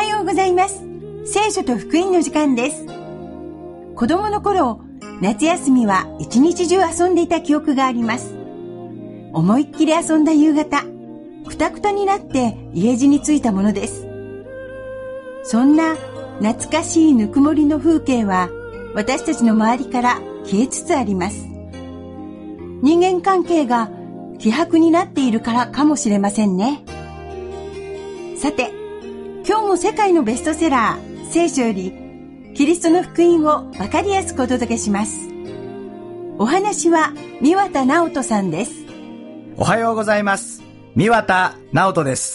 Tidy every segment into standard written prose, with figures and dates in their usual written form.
ようございます。聖書と福音の時間です。子供の頃、夏休みは一日中遊んでいた記憶があります。思いっきり遊んだ夕方、くたくたになって家路に着いたものです。そんな懐かしいぬくもりの風景は私たちの周りから消えつつあります。人間関係が希薄になっているからかもしれませんね。さて、今日も世界のベストセラー聖書よりキリストの福音をわかりやすくお届けします。お話は三綿直人さんです。 おはようございます。三綿直人です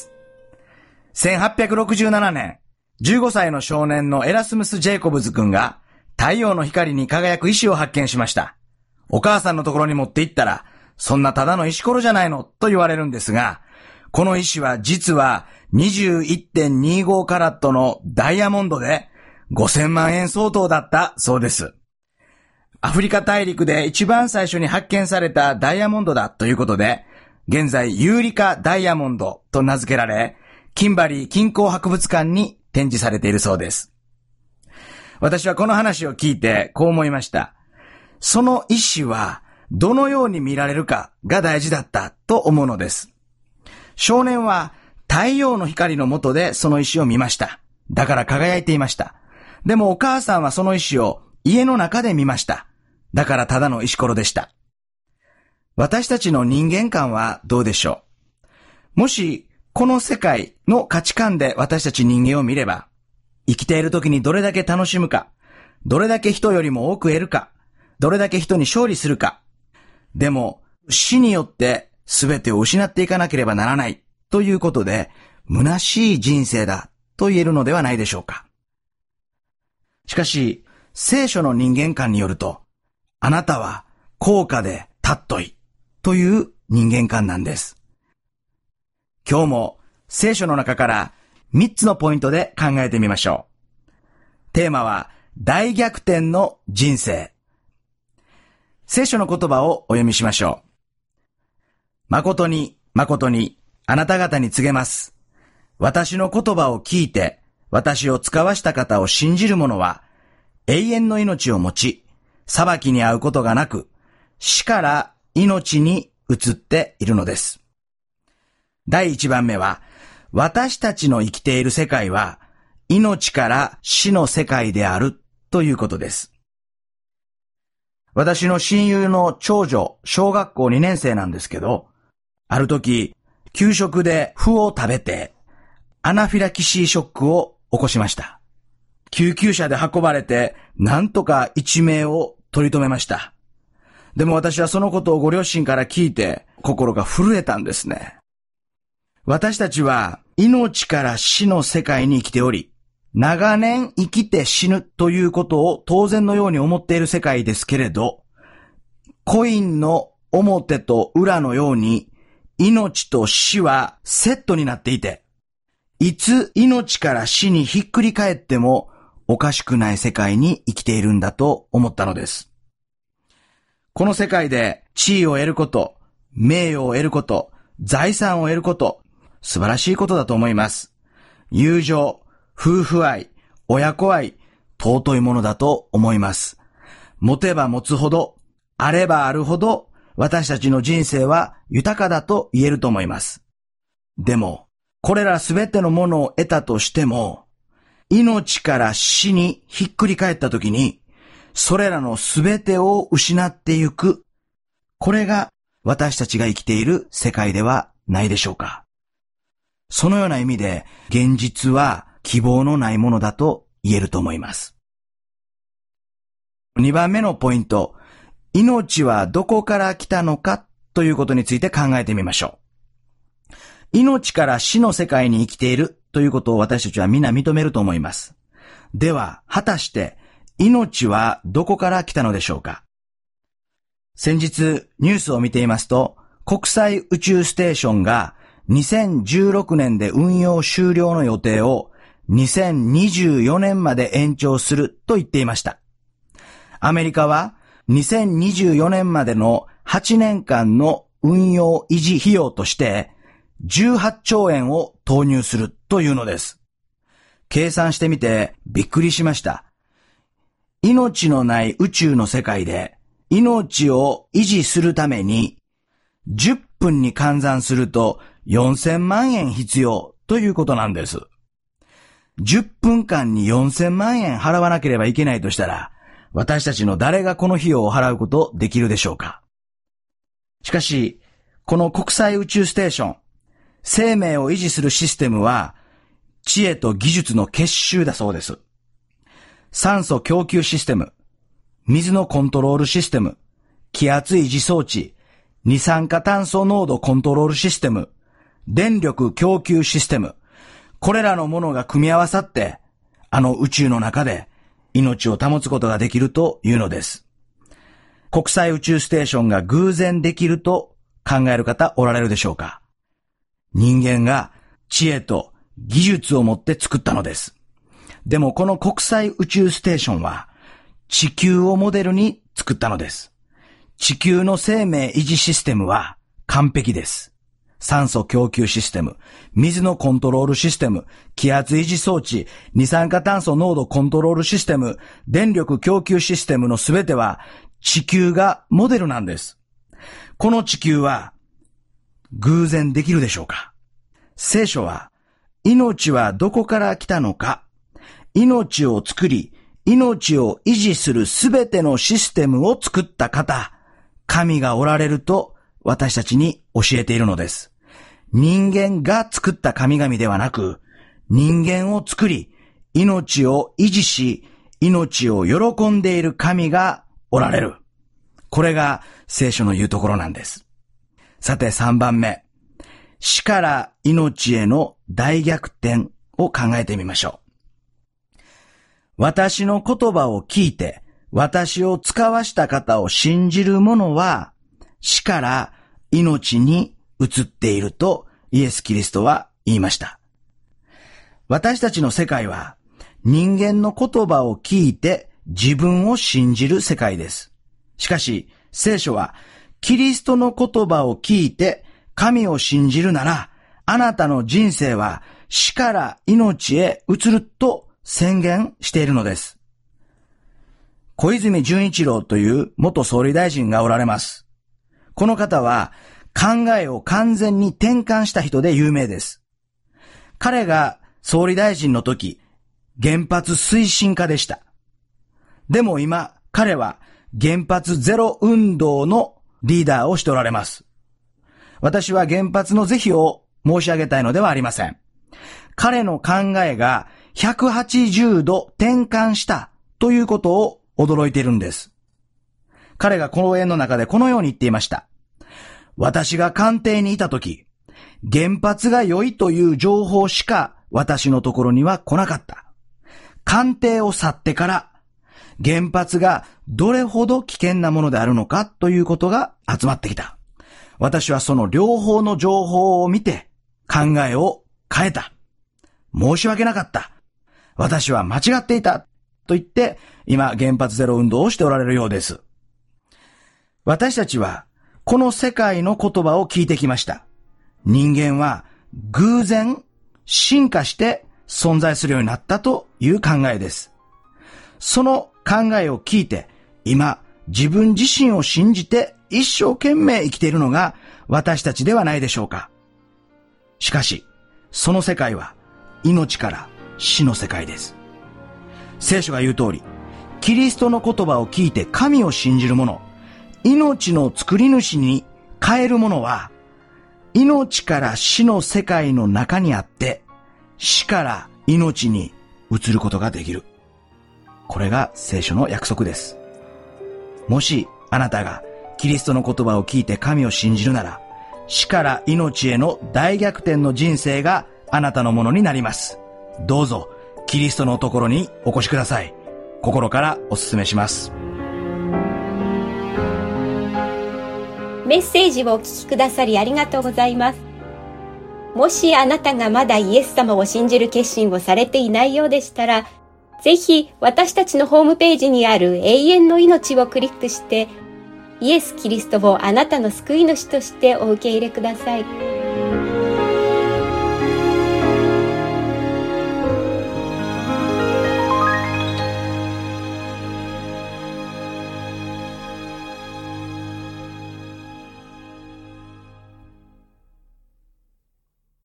。1867年、15歳の少年のエラスムス・ジェイコブズ君が太陽の光に輝く石を発見しました。お母さんのところに持って行ったら、そんなただの石ころじゃないのと言われるんですが、この石は実は 21.25 カラットのダイヤモンドで5000万円相当だったそうです。アフリカ大陸で一番最初に発見されたダイヤモンドだということで、現在ユーリカダイヤモンドと名付けられ、キンバリー近郊博物館に展示されているそうです。私はこの話を聞いてこう思いました。その石はどのように見られるかが大事だったと思うのです。少年は太陽の光の下でその石を見ました。だから輝いていました。でもお母さんはその石を家の中で見ました。だからただの石ころでした。私たちの人間観はどうでしょう？もしこの世界の価値観で私たち人間を見れば、生きている時にどれだけ楽しむか、どれだけ人よりも多く得るか、どれだけ人に勝利するか。でも死によって全てを失っていかなければならないということで、虚しい人生だと言えるのではないでしょうか。しかし、聖書の人間観によると、あなたは高価で尊いという人間観なんです。今日も聖書の中から3つのポイントで考えてみましょう。テーマは大逆転の人生。聖書の言葉をお読みしましょう。誠に誠にあなた方に告げます。私の言葉を聞いて私を使わした方を信じる者は永遠の命を持ち、裁きに遭うことがなく、死から命に移っているのです。第一番目は、私たちの生きている世界は、命から死の世界であるということです。私の親友の長女、小学校2年生なんですけど、ある時、給食で麩を食べて、アナフィラキシーショックを起こしました。救急車で運ばれて、なんとか一命を取り留めました。でも私はそのことをご両親から聞いて、心が震えたんですね。私たちは命から死の世界に生きており、長年生きて死ぬということを当然のように思っている世界ですけれど、コインの表と裏のように命と死はセットになっていて、いつ命から死にひっくり返ってもおかしくない世界に生きているんだと思ったのです。この世界で地位を得ること、名誉を得ること、財産を得ること、素晴らしいことだと思います。友情、夫婦愛、親子愛、尊いものだと思います。持てば持つほど、あればあるほど、私たちの人生は豊かだと言えると思います。でも、これらすべてのものを得たとしても、命から死にひっくり返ったときに、それらのすべてを失ってゆく。これが私たちが生きている世界ではないでしょうか。そのような意味で、現実は希望のないものだと言えると思います。2番目のポイント、命はどこから来たのかということについて考えてみましょう。命から死の世界に生きているということを私たちは皆認めると思います。では、果たして命はどこから来たのでしょうか。先日ニュースを見ていますと、国際宇宙ステーションが2016年で運用終了の予定を2024年まで延長すると言っていました。アメリカは2024年までの8年間の運用維持費用として18兆円を投入するというのです。 計算してみてびっくりしました。命のない宇宙の世界で命を維持するために10分に換算すると4000万円必要ということなんです。10分間に4000万円払わなければいけないとしたら、私たちの誰がこの費用を払うことできるでしょうか。しかし、この国際宇宙ステーション、生命を維持するシステムは、知恵と技術の結集だそうです。酸素供給システム、水のコントロールシステム、気圧維持装置、二酸化炭素濃度コントロールシステム、電力供給システム、これらのものが組み合わさって、あの宇宙の中で命を保つことができるというのです。国際宇宙ステーションが偶然できると考える方おられるでしょうか。人間が知恵と技術を持って作ったのです。でもこの国際宇宙ステーションは地球をモデルに作ったのです。地球の生命維持システムは完璧です。酸素供給システム、水のコントロールシステム、気圧維持装置、二酸化炭素濃度コントロールシステム、電力供給システムのすべては地球がモデルなんです。この地球は偶然できるでしょうか。聖書は命はどこから来たのか、命を作り、命を維持するすべてのシステムを作った方、神がおられると私たちに教えているのです。人間が作った神々ではなく、人間を作り、命を維持し、命を喜んでいる神がおられる。これが聖書の言うところなんです。さて3番目。死から命への大逆転を考えてみましょう。私の言葉を聞いて、私を使わした方を信じる者は、死から命に移っているとイエス・キリストは言いました。私たちの世界は人間の言葉を聞いて自分を信じる世界です。しかし聖書はキリストの言葉を聞いて神を信じるならあなたの人生は死から命へ移ると宣言しているのです。小泉純一郎という元総理大臣がおられます。この方は考えを完全に転換した人で有名です。彼が総理大臣の時、原発推進家でした。でも今、彼は原発ゼロ運動のリーダーをしておられます。私は原発の是非を申し上げたいのではありません。彼の考えが180度転換したということを驚いているんです。彼が講演の中でこのように言っていました。私が官邸にいたとき、原発が良いという情報しか私のところには来なかった。官邸を去ってから原発がどれほど危険なものであるのかということが集まってきた。私はその両方の情報を見て考えを変えた。申し訳なかった。私は間違っていた。と言って今原発ゼロ運動をしておられるようです。私たちはこの世界の言葉を聞いてきました。人間は偶然進化して存在するようになったという考えです。その考えを聞いて今自分自身を信じて一生懸命生きているのが私たちではないでしょうか。しかしその世界は命から死の世界です。聖書が言う通り、キリストの言葉を聞いて神を信じる者、命の作り主に変える者は、命から死の世界の中にあって、死から命に移ることができる。これが聖書の約束です。もしあなたがキリストの言葉を聞いて神を信じるなら、死から命への大逆転の人生があなたのものになります。どうぞキリストのところにお越しください。心からお勧めします。 メッセージをお聞きくださりありがとうございます。もしあなたがまだイエス様を信じる決心をされていないようでしたら、ぜひ私たちのホームページにある永遠の命をクリックして、イエス・キリストをあなたの救い主としてお受け入れください。